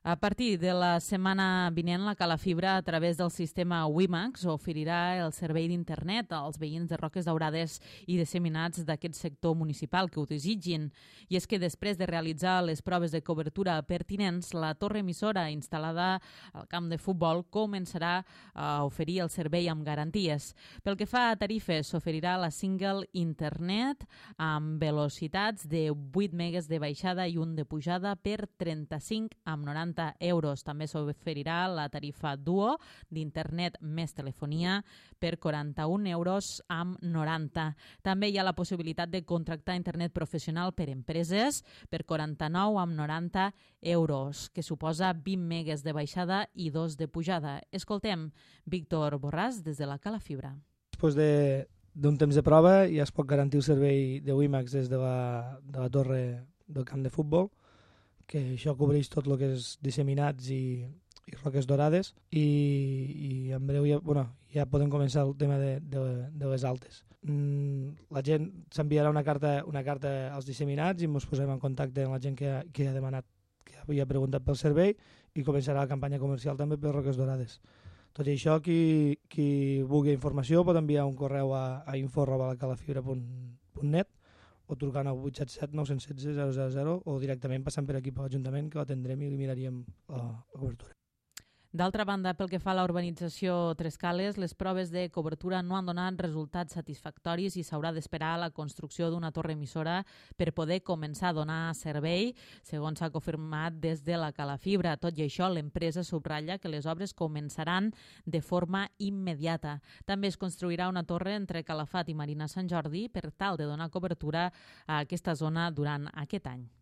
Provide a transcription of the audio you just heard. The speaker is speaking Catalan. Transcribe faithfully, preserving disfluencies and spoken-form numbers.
A partir de la setmana vinent, la Calafibra, a través del sistema WiMAX, oferirà el servei d'internet als veïns de Roques Daurades i disseminats d'aquest sector municipal que ho desitgin. I és que després de realitzar les proves de cobertura pertinents, la torre emissora instal·lada al camp de futbol començarà a oferir el servei amb garanties. Pel que fa a tarifes, s'oferirà la single internet amb velocitats de vuit megues de baixada i un de pujada per trenta-cinc amb noranta euros. També s'oferirà la tarifa Duo d'internet més telefonia per quaranta-un euros amb noranta. També hi ha la possibilitat de contractar internet professional per empreses per quaranta-nou amb noranta euros, que suposa vint megues de baixada i dos de pujada. Escoltem Víctor Borràs des de la Calafibra. Després de d'un temps de prova ja es pot garantir el servei de WiMAX des de la, de la torre del camp de futbol, que això cobreix tot el que és disseminats i, i Roques Daurades, i, i en breu ja, bueno, ja podem començar el tema de, de, de les altes. Mm, la gent s'enviarà una carta, una carta als disseminats i ens posarem en contacte amb la gent que ha, que ha demanat, que havia preguntat pel servei, i començarà la campanya comercial també per Roques Daurades. Tot i això, qui, qui vulgui informació pot enviar un correu a, a info arroba lacalafibra punt net o trucant al vuit set set nou set zero zero zero zero o directament passant per aquí per l'Ajuntament, que l'atendrem i eliminaríem la, la cobertura. D'altra banda, pel que fa a la urbanització Tres Cales, les proves de cobertura no han donat resultats satisfactoris i s'haurà d'esperar la construcció d'una torre emissora per poder començar a donar servei, segons s'ha confirmat des de la Calafibra. Tot i això, l'empresa subratlla que les obres començaran de forma immediata. També es construirà una torre entre Calafat i Marina Sant Jordi per tal de donar cobertura a aquesta zona durant aquest any.